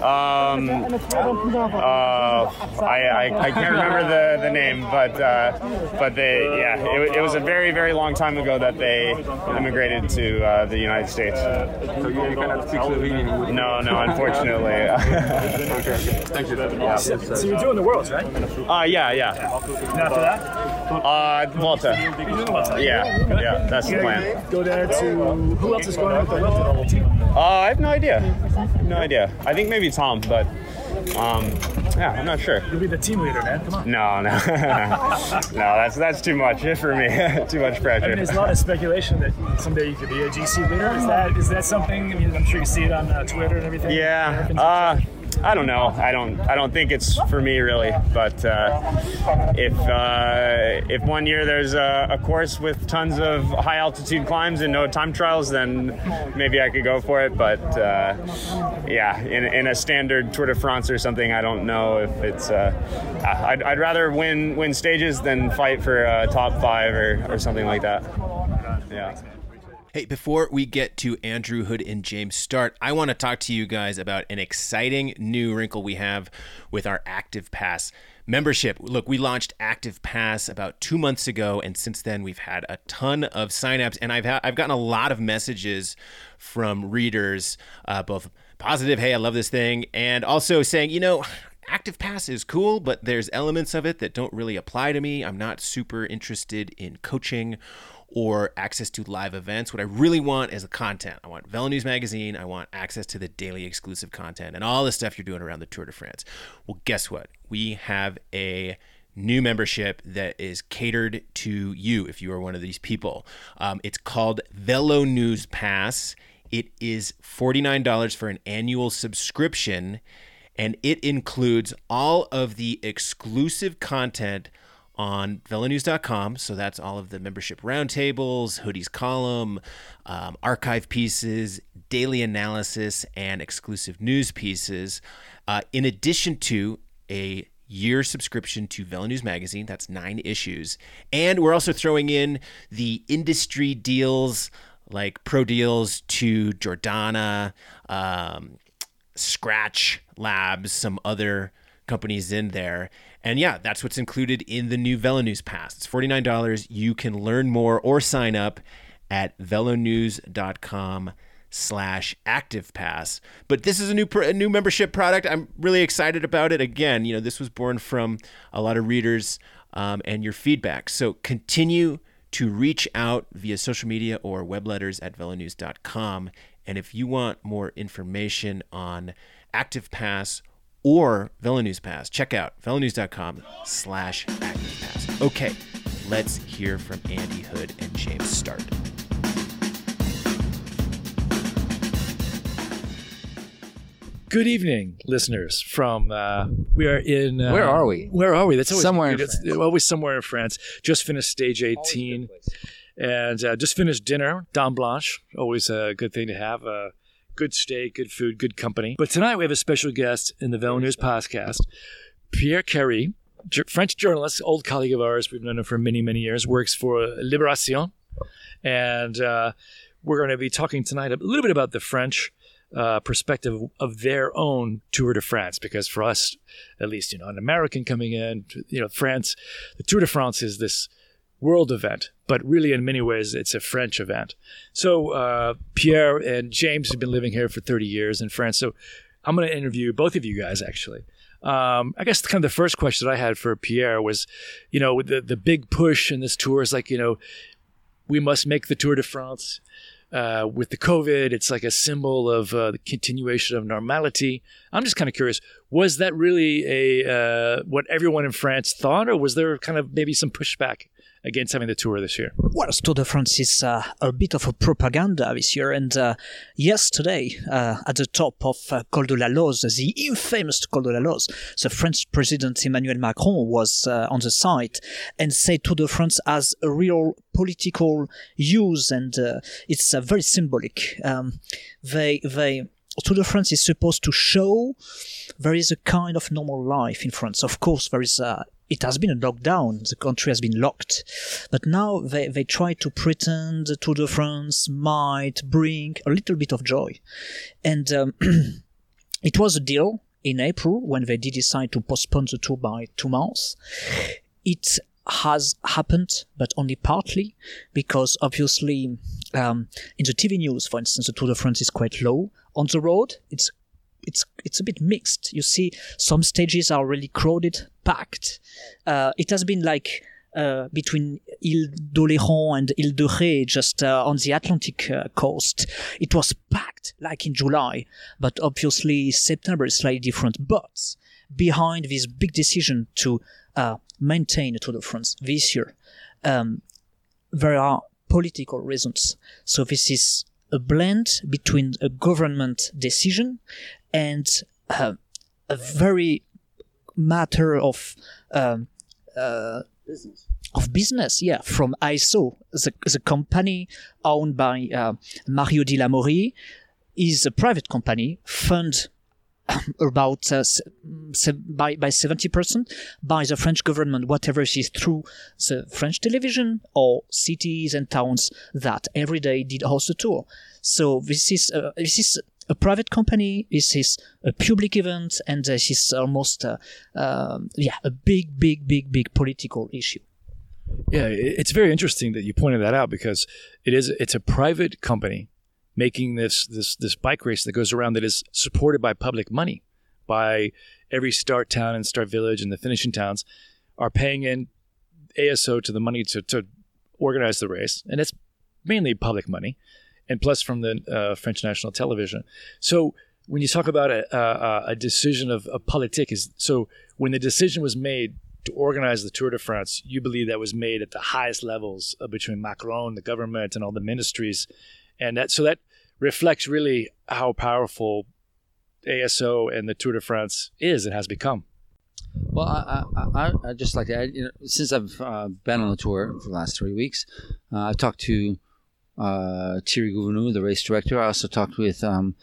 I can't remember the name, but it was a very, very long time ago that they immigrated to the United States. So you cannot speak Slovenian? No, unfortunately. Okay. Thank you. Yeah. So you're doing the Worlds, right? Yeah. And after that? Volta. Yeah, that's the plan. Go there to... Who else is going with the Volta team? I have no idea. I think maybe Tom, but I'm not sure. You'll be the team leader, man. Come on. No, that's too much for me. Too much pressure. I mean, there's a lot of speculation that someday you could be a GC leader. Is that something? I mean, I'm sure you see it on Twitter and everything. Yeah. I don't know. I don't think it's for me really. But if 1 year there's a course with tons of high altitude climbs and no time trials, then maybe I could go for it. But in a standard Tour de France or something, I don't know if it's. I'd rather win stages than fight for a top 5 or something like that. Yeah. Hey, before we get to Andrew Hood and James Start, I want to talk to you guys about an exciting new wrinkle we have with our Active Pass membership. Look, we launched Active Pass about 2 months ago, and since then we've had a ton of signups, and I've gotten a lot of messages from readers, both positive, hey, I love this thing, and also saying, Active Pass is cool, but there's elements of it that don't really apply to me. I'm not super interested in coaching or access to live events. What I really want is the content. I want VeloNews Magazine. I want access to the daily exclusive content and all the stuff you're doing around the Tour de France. Well, guess what? We have a new membership that is catered to you if you are one of these people. It's called VeloNews Pass. It is $49 for an annual subscription, and it includes all of the exclusive content on velonews.com. So that's all of the membership roundtables, Hoodie's column, archive pieces, daily analysis, and exclusive news pieces, in addition to a year subscription to VeloNews Magazine. That's 9 issues. And we're also throwing in the industry deals like pro deals to Jordana, Scratch Labs, some other companies in there. And yeah, that's what's included in the new VeloNews Pass. It's $49. You can learn more or sign up at velonews.com/ActivePass. But this is a new membership product. I'm really excited about it. Again, this was born from a lot of readers and your feedback. So continue to reach out via social media or web letters at velonews.com. And if you want more information on Active Pass or VeloNews Pass, check out velonews.com/ActivePass. Okay, let's hear from Andy Hood and James Start. Good evening, listeners. From we are in. Where are we? Where are we? That's always somewhere good. in France. It's always somewhere in France. Just finished stage 18, and just finished dinner. Dame Blanche, always a good thing to have. Good steak, good food, good company. But tonight we have a special guest in the VeloNews podcast, Pierre Carré, French journalist, old colleague of ours. We've known him for many, many years. Works for Libération, and we're going to be talking tonight a little bit about the French perspective of their own Tour de France, because for us, at least, an American coming in, France, the Tour de France is this world event, but really in many ways it's a French event. So Pierre and James have been living here for 30 years in France. So I'm going to interview both of you guys, actually. I guess kind of the first question I had for Pierre was, the big push in this tour is like, we must make the Tour de France with the COVID, it's like a symbol of the continuation of normality. I'm just kind of curious, was that really what everyone in France thought, or was there kind of maybe some pushback against having the Tour this year? Well, Tour de France is a bit of a propaganda this year, and yesterday, at the top of Col de la Loze, the infamous Col de la Loze, the French President Emmanuel Macron was on the site and said Tour de France has a real political use, and it's very symbolic. Tour de France is supposed to show there is a kind of normal life in France. Of course, it has been a lockdown. The country has been locked. But now they try to pretend the Tour de France might bring a little bit of joy. And it was a deal in April when they did decide to postpone the tour by 2 months. It has happened, but only partly, because obviously in the TV news, for instance, the Tour de France is quite low. On the road, it's a bit mixed. You see, some stages are really crowded, packed. It has been like between Ile d'Oléron and Ile de Ré, just on the Atlantic coast. It was packed, like in July. But obviously, September is slightly different. But behind this big decision to maintain the Tour de France this year, there are political reasons. So this is a blend between a government decision and a very matter of business, yeah, from ISO, the company owned by Mario Di Lamori is a private company, funded about by 70% by the French government, whatever it is, through the French television or cities and towns that every day did host a tour. So this is a private company. This is a public event, and this is almost a big political issue. Yeah, it's very interesting that you pointed that out, because it's a private company making this bike race that goes around, that is supported by public money, by every start town and start village, and the finishing towns are paying in ASO to the money to organize the race, and it's mainly public money, and plus from the French national television. So when you talk about a decision of politique, so when the decision was made to organize the Tour de France, you believe that was made at the highest levels between Macron, the government, and all the ministries, and that reflects really how powerful ASO and the Tour de France is and has become. Well, I just like to add, since I've been on the tour for the last 3 weeks, I've talked to Thierry Gouvenou, the race director. I also talked with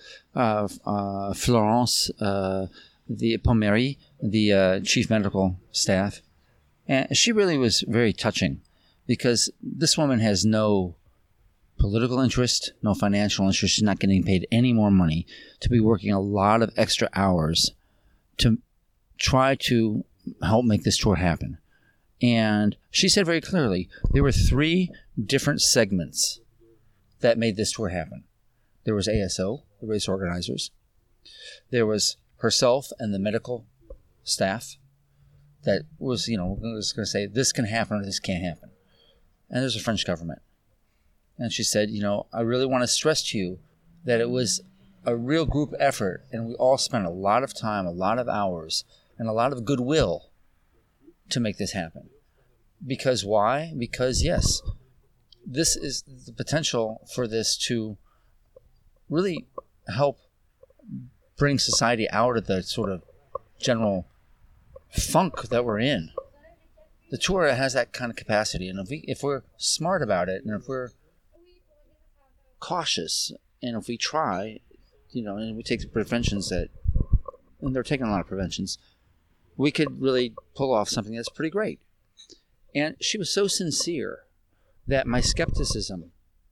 Florence Pommery, the chief medical staff. And she really was very touching, because this woman has no political interest, no financial interest. She's not getting paid any more money to be working a lot of extra hours to try to help make this tour happen. And she said very clearly, there were 3 different segments that made this tour happen. There was ASO, the race organizers. There was herself and the medical staff that was, was going to say, this can happen or this can't happen. And there's the French government. And she said, I really want to stress to you that it was a real group effort, and we all spent a lot of time, a lot of hours, and a lot of goodwill to make this happen. Because why? Because, yes, this is the potential for this to really help bring society out of the sort of general funk that we're in. The tour has that kind of capacity, and if we're smart about it, and if we're cautious, and if we try, and we take the preventions and they're taking a lot of preventions, we could really pull off something that's pretty great. And she was so sincere that my skepticism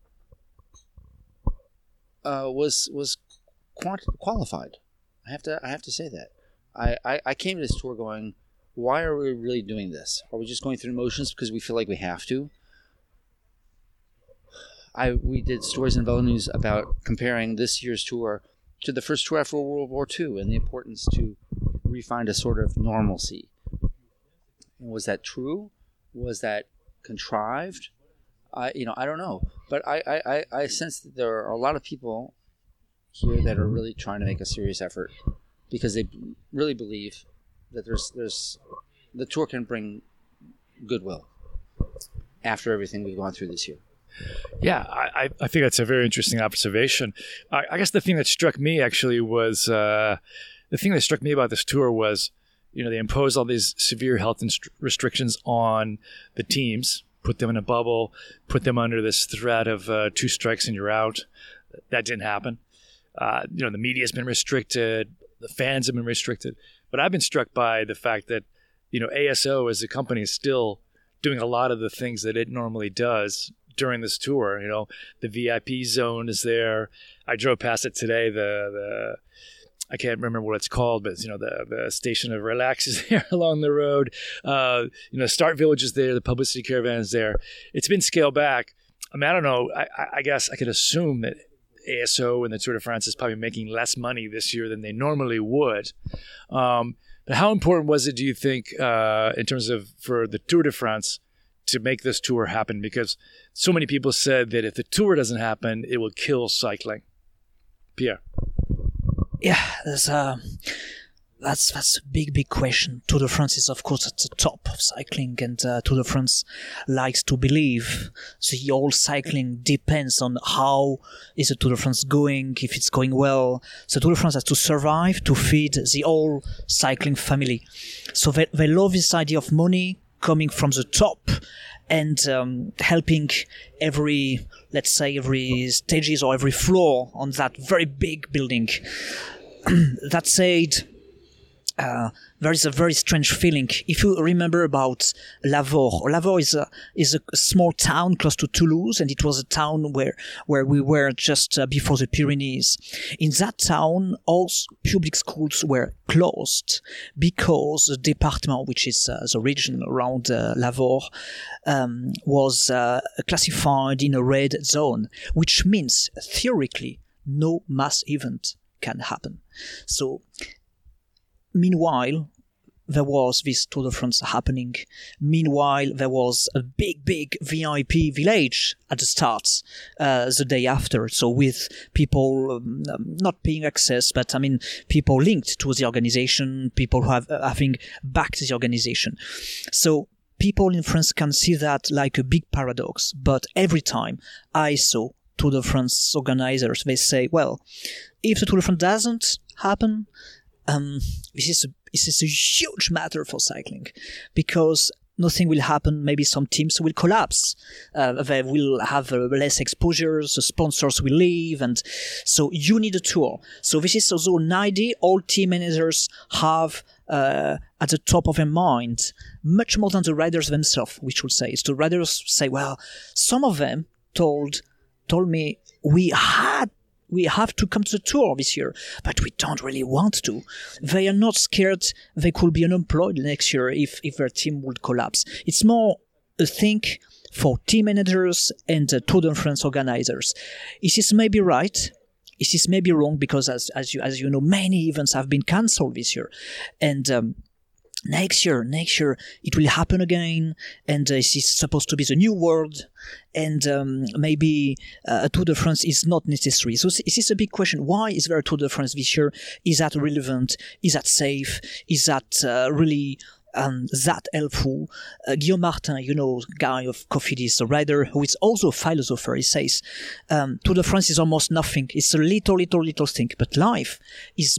was qualified. I have to say that. I came to this tour going, why are we really doing this? Are we just going through the motions because we feel like we have to? We did stories in Velo News about comparing this year's tour to the first tour after World War II and the importance to re-find a sort of normalcy. And was that true? Was that contrived? I don't know, but I sense that there are a lot of people here that are really trying to make a serious effort because they really believe that there's the tour can bring goodwill after everything we've gone through this year. Yeah, I think that's a very interesting observation. I guess the thing that struck me actually was the thing that struck me about this tour was, they imposed all these severe health restrictions on the teams, put them in a bubble, put them under this threat of 2 strikes and you're out. That didn't happen. The media's been restricted, the fans have been restricted, but I've been struck by the fact that, ASO as a company is still doing a lot of the things that it normally does during this tour. The VIP zone is there. I drove past it today. The I can't remember what it's called, but the station of relax is there along the road. Start Village is there. The publicity caravan is there. It's been scaled back. I mean, I don't know. I guess I could assume that ASO and the Tour de France is probably making less money this year than they normally would. But how important was it, do you think, in terms of for the Tour de France to make this tour happen? Because so many people said that if the tour doesn't happen, it will kill cycling. Pierre. Yeah, that's a big question. Tour de France is, of course, at the top of cycling, and Tour de France likes to believe the whole cycling depends on how is the Tour de France going, if it's going well. So Tour de France has to survive to feed the whole cycling family. So they love this idea of money coming from the top and helping every stages or every floor on that very big building. That said, there is a very strange feeling. If you remember about Lavore is a small town close to Toulouse, and it was a town where we were just before the Pyrenees. In that town, all public schools were closed because the department, which is the region around Lavore, was classified in a red zone, which means theoretically no mass event can happen. So meanwhile, there was this Tour de France happening. Meanwhile, there was a big VIP village at the start the day after. So with people not paying access, but people linked to the organization, people who having backed the organization. So people in France can see that like a big paradox. But every time I saw Tour de France organizers, they say, well, if the Tour de France doesn't happen, this is a huge matter for cycling, because nothing will happen. Maybe some teams will collapse. They will have less exposures. The sponsors will leave, and so you need a tour. So this is also an idea all team managers have at the top of their mind, much more than the riders themselves. We should say, it's the riders say, well, some of them told me we have to come to the tour this year, but we don't really want to. They are not scared they could be unemployed next year if their team would collapse. It's more a thing for team managers and Tour de France organizers. Is this maybe right? Is this maybe wrong? Because as you know, many events have been cancelled this year. And next year it will happen again, and this is supposed to be the new world, and maybe a Tour de France is not necessary. So this is a big question. Why is there a Tour de France this year? Is that relevant? Is that safe? Is that really that helpful? Guillaume Martin, guy of Cofidis, a rider who is also a philosopher, he says, Tour de France is almost nothing. It's a little thing, but life is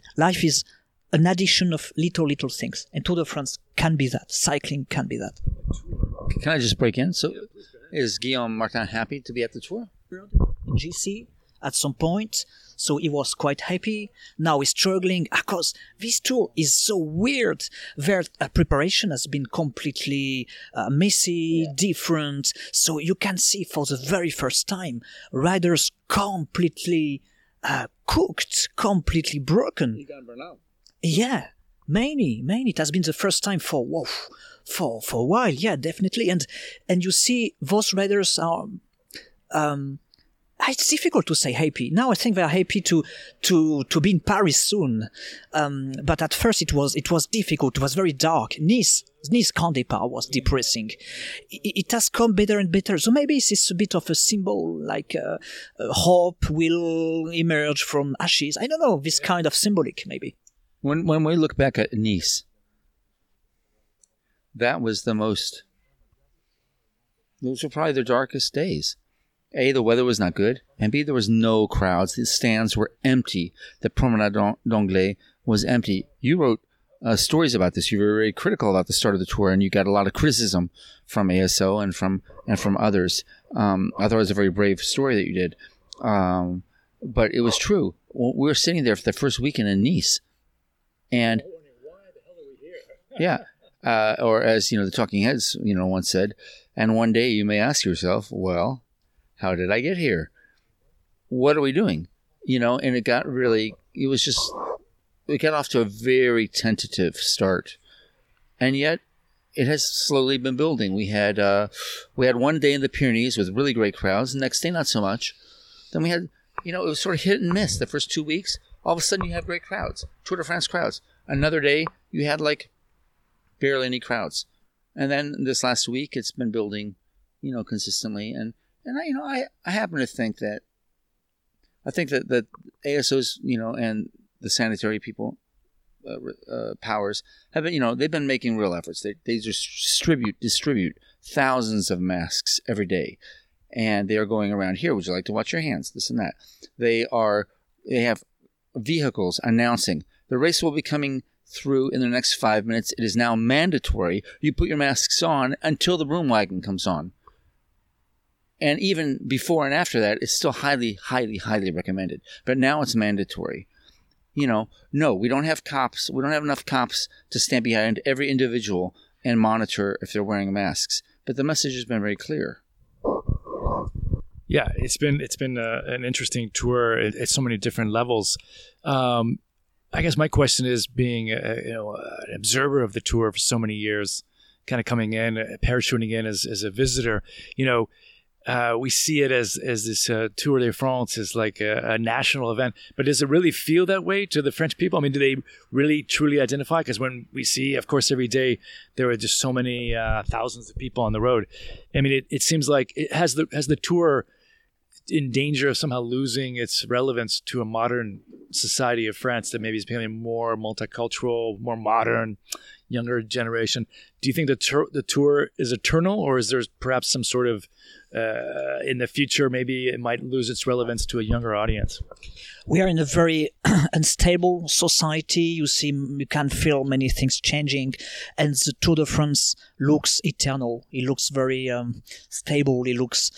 an addition of little things. And Tour de France can be that. Cycling can be that. Can I just break in? So is Guillaume Martin happy to be at the tour? In GC at some point. So he was quite happy. Now he's struggling because this tour is so weird. Their preparation has been completely messy, different. So you can see for the very first time, riders completely cooked, completely broken. He got burnt out. Yeah, many. It has been the first time for a while. Yeah, definitely. And you see those riders are It's difficult to say happy. Now I think they're happy to be in Paris soon. But at first it was difficult. It was very dark. Nice Grand Départ was depressing. It has come better and better. So maybe this is a bit of a symbol, like hope will emerge from ashes. I don't know, this kind of symbolic maybe. When we look back at Nice, those were probably the darkest days. A, the weather was not good, and B, there was no crowds. The stands were empty. The Promenade d'Anglais was empty. You wrote stories about this. You were very critical about the start of the tour, and you got a lot of criticism from ASO and from others. I thought it was a very brave story that you did, but it was true. We were sitting there for the first weekend in Nice, and yeah, or as the Talking Heads once said, and one day you may ask yourself, well, how did I get here? What are we doing? And it got off to a very tentative start. And yet it has slowly been building. We had one day in the Pyrenees with really great crowds. The next day, not so much. Then we had, it was sort of hit and miss. The first 2 weeks, all of a sudden you have great crowds, Tour de France crowds. Another day you had like barely any crowds. And then this last week it's been building, consistently. And I happen to think that ASO's, and the sanitary people, powers have been, they've been making real efforts. They just distribute thousands of masks every day, and they are going around here. Would you like to wash your hands? This and that. They have vehicles announcing the race will be coming through in the next 5 minutes. It is now mandatory. You put your masks on until the broom wagon comes on. And even before and after that, it's still highly, highly, highly recommended. But now it's mandatory. No, we don't have cops. We don't have enough cops to stand behind every individual and monitor if they're wearing masks. But the message has been very clear. Yeah, it's been an interesting tour at so many different levels. I guess my question is, being an observer of the tour for so many years, kind of coming in, parachuting in as a visitor, we see it as this Tour de France is like a national event, but does it really feel that way to the French people? I mean, do they really truly identify? Because when we see, of course, every day there are just so many thousands of people on the road. I mean, it seems like it has the tour in danger of somehow losing its relevance to a modern society of France that maybe is becoming more multicultural, more modern, younger generation. Do you think the tour is eternal, or is there perhaps some sort of in the future maybe it might lose its relevance to a younger audience? We are in a very unstable society. You can feel many things changing, and the Tour de France looks eternal. It looks very stable. It looks,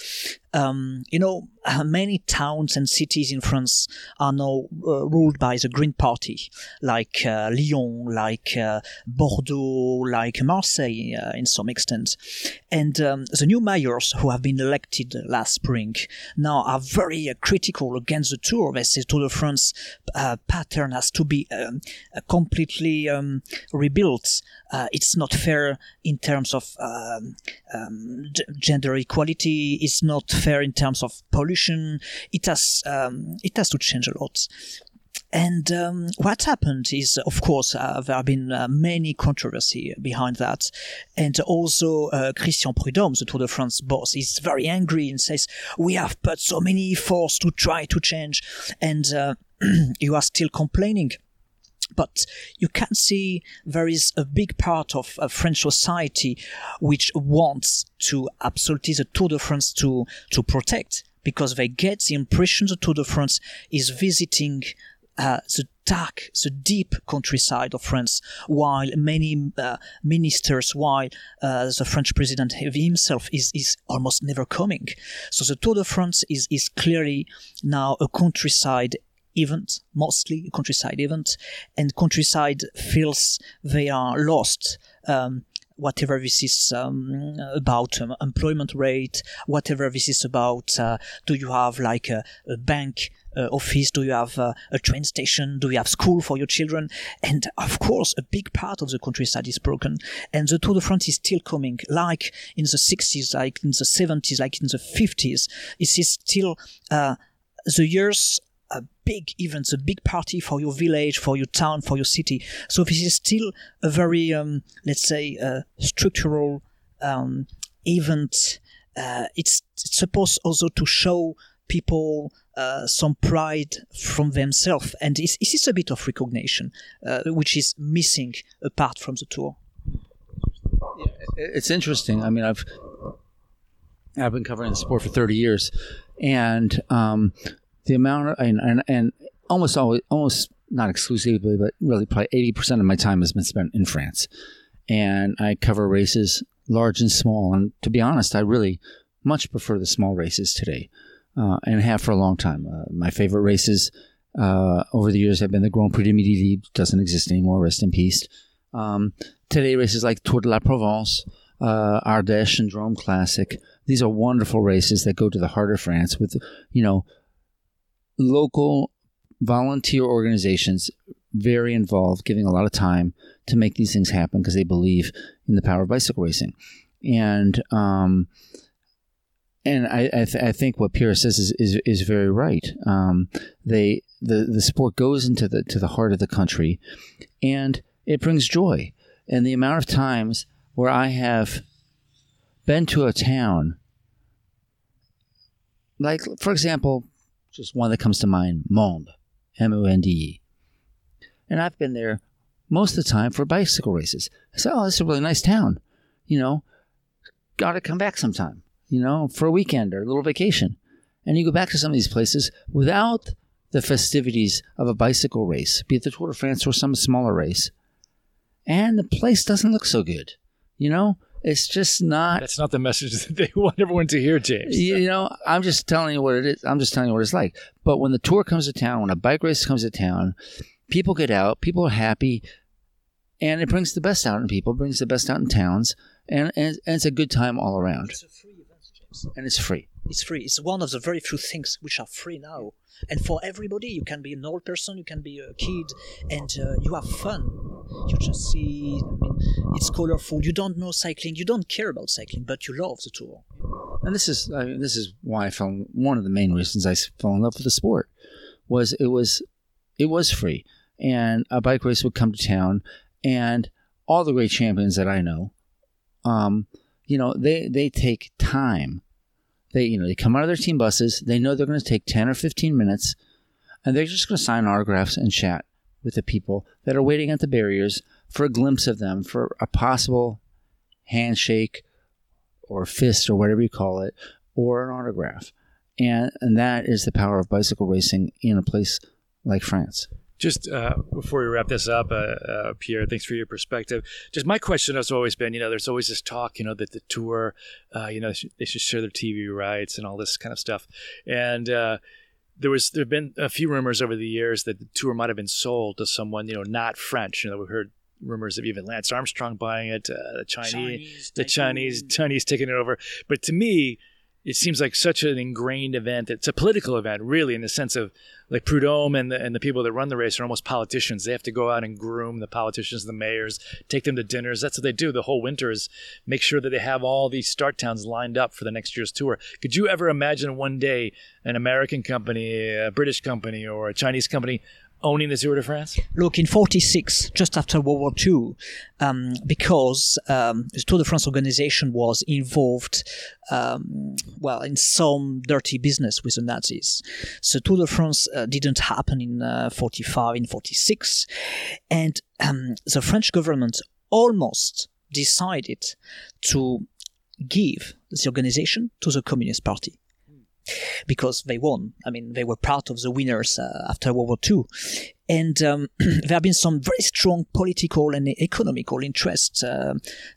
many towns and cities in France are now ruled by the Green Party, like Lyon, like Bordeaux, like Marseille in some extent. And the new mayors who have been elected last spring now are very critical against the Tour. They say Tour de France pattern has to be completely rebuilt. It's not fair in terms of gender equality. It's not fair in terms of pollution. It has to change a lot. And what happened is, of course, there have been many controversy behind that. And also Christian Prudhomme, the Tour de France boss, is very angry and says, we have put so many efforts to try to change, and you are still complaining. But you can see there is a big part of French society which wants to absolutely the Tour de France to protect, because they get the impression the Tour de France is visiting the deep countryside of France, while many ministers, while the French president himself is almost never coming. So the Tour de France is clearly now a countryside event, mostly a countryside event, and countryside feels they are lost. Whatever this is about employment rate, whatever this is about, do you have like a bank office? Do you have a train station? Do you have school for your children? And of course, a big part of the countryside is broken. And the Tour de France is still coming, like in the 60s, like in the 70s, like in the 50s. It is still the years, a big event, a big party for your village, for your town, for your city. So this is still a very, let's say, structural event. It's supposed also to show people some pride from themselves, and this is a bit of recognition, which is missing apart from the Tour. Yeah, it's interesting. I mean, I've been covering the sport for 30 years, and the amount of, and almost not exclusively, but really probably 80% of my time has been spent in France, and I cover races large and small. And to be honest, I really much prefer the small races today, and have for a long time. My favorite races over the years have been the Grand Prix de Midi, doesn't exist anymore. Rest in peace. Today, races like Tour de la Provence, Ardèche, and Drôme Classic. These are wonderful races that go to the heart of France with, local volunteer organizations very involved, giving a lot of time to make these things happen because they believe in the power of bicycle racing. And I think what Pierre says is very right. The sport goes into the heart of the country, and it brings joy. And the amount of times where I have been to a town, like, for example, just one that comes to mind, Monde, M-O-N-D-E. And I've been there most of the time for bicycle races. I said, oh, this is a really nice town. Got to come back sometime, for a weekend or a little vacation. And you go back to some of these places without the festivities of a bicycle race, be it the Tour de France or some smaller race. And the place doesn't look so good. It's just not. That's not the message that they want everyone to hear, James. I'm just telling you what it is. I'm just telling you what it's like. But when the Tour comes to town, when a bike race comes to town, people get out, people are happy, and it brings the best out in people, brings the best out in towns, and it's a good time all around. It's a free event, James. And it's free. It's free. It's one of the very few things which are free now. And for everybody, you can be an old person, you can be a kid, and you have fun. You just see, it's colorful. You don't know cycling, you don't care about cycling, but you love the Tour. And this is why one of the main reasons I fell in love with the sport was it was free, and a bike race would come to town, and all the great champions that I know, they take time. They come out of their team buses. They know they're going to take 10 or 15 minutes, and they're just going to sign autographs and chat with the people that are waiting at the barriers for a glimpse of them, for a possible handshake or fist or whatever you call it, or an autograph. And that is the power of bicycle racing in a place like France. Just before we wrap this up, Pierre, thanks for your perspective. Just my question has always been, there's always this talk, that the Tour, they should share their TV rights and all this kind of stuff. And there have been a few rumors over the years that the Tour might have been sold to someone, not French. We heard rumors of even Lance Armstrong buying it, the Chinese taking it over. But to me, it seems like such an ingrained event. It's a political event, really, in the sense of like Prudhomme and the people that run the race are almost politicians. They have to go out and groom the politicians, the mayors, take them to dinners. That's what they do the whole winter, is make sure that they have all these start towns lined up for the next year's Tour. Could you ever imagine one day an American company, a British company, or a Chinese company owning the Tour de France? Look, in 1946, just after World War II, because the Tour de France organization was involved, in some dirty business with the Nazis. So Tour de France didn't happen in 1945, in 1946, and the French government almost decided to give the organization to the Communist Party, because they won. They were part of the winners after World War II. And there have been some very strong political and economical interests to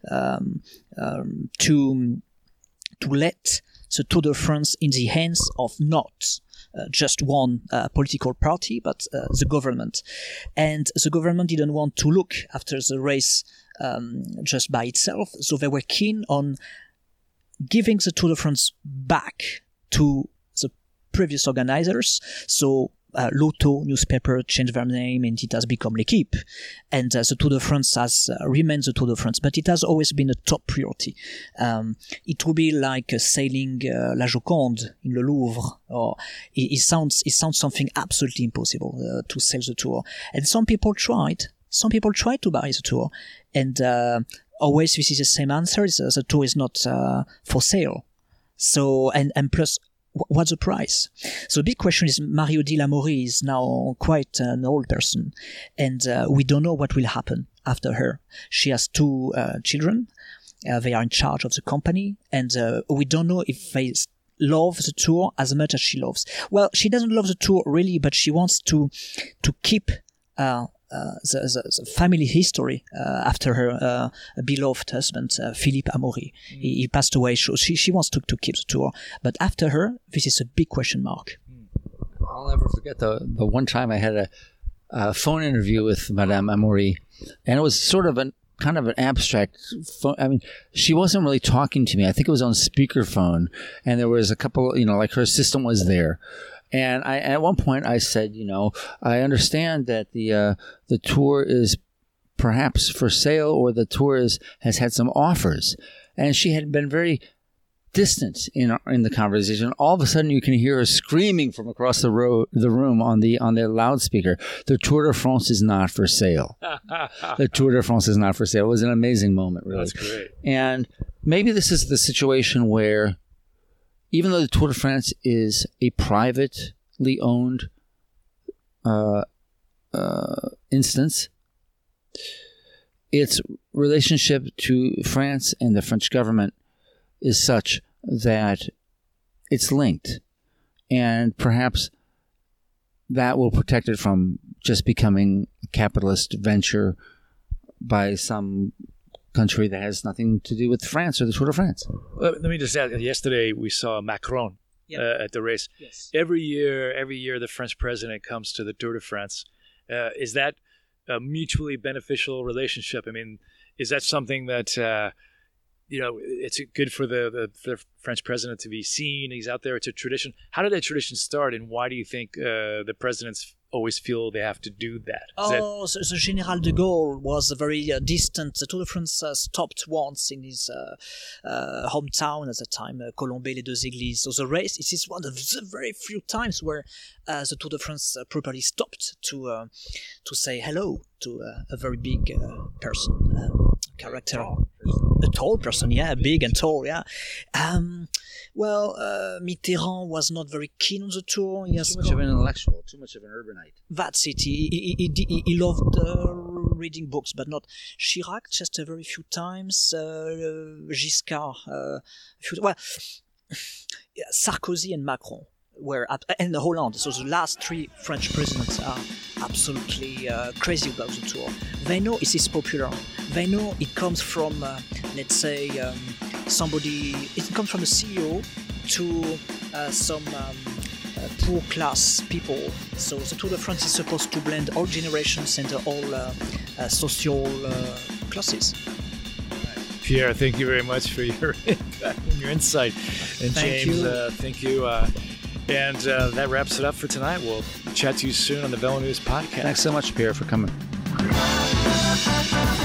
let the Tour de France in the hands of not just one political party, but the government. And the government didn't want to look after the race just by itself, so they were keen on giving the Tour de France back to the previous organizers. So Lotto newspaper changed their name and it has become L'Équipe. And the Tour de France has remained the Tour de France, but it has always been a top priority. It would be like sailing La Joconde in the Louvre, or it sounds something absolutely impossible to sail the Tour. And some people tried to buy the Tour, and always this is the same answer: the Tour is not for sale. So and plus, what's the price? So the big question is, Mario Di Lamori is now quite an old person, and we don't know what will happen after her. She has 2 children. They are in charge of the company, and we don't know if they love the Tour as much as she loves. Well, she doesn't love the Tour really, but she wants to keep the family history after her beloved husband, Philippe Amaury. He passed away. She wants to keep the Tour. But after her, this is a big question mark. I'll never forget the one time I had a phone interview with Madame Amaury, and it was sort of kind of an abstract phone. I mean, she wasn't really talking to me. I think it was on speakerphone, and there was a couple, like her assistant was there. And at one point I said, I understand that the Tour is perhaps for sale, or the Tour has had some offers. And she had been very distant in the conversation. All of a sudden, you can hear her screaming from across the room on the loudspeaker. The Tour de France is not for sale. The Tour de France is not for sale. It was an amazing moment, really. That's great. And maybe this is the situation where, even though the Tour de France is a privately owned instance, its relationship to France and the French government is such that it's linked. And perhaps that will protect it from just becoming a capitalist venture by some country that has nothing to do with France or the Tour de France. Let me just add, yesterday we saw Macron at the race. Yes. Every year the French president comes to the Tour de France. Is that a mutually beneficial relationship? I mean, is that something that, it's good for the French president to be seen? He's out there. It's a tradition. How did that tradition start, and why do you think the presidents always feel they have to do that? The General de Gaulle was very distant. The Tour de France stopped once in his hometown at the time, Colombey-les-Deux-Églises. So the race, it is one of the very few times where the Tour de France properly stopped to say hello to a very big person, character. A tall person, big and tall, Mitterrand was not very keen on the Tour. He has too much of an intellectual, too much of an urbanite. That's it. He loved reading books, but not. Chirac, just a very few times. Giscard, Sarkozy and Macron were and Hollande. So the last 3 French presidents are absolutely crazy about the Tour. They know it is popular. They know it comes from, let's say, somebody. It comes from a CEO to some poor class people. So the Tour de France is supposed to blend all generations and all social classes. Pierre, thank you very much for your insight. And James, thank you. And that wraps it up for tonight. We'll chat to you soon on the VeloNews podcast. Thanks so much, Pierre, for coming.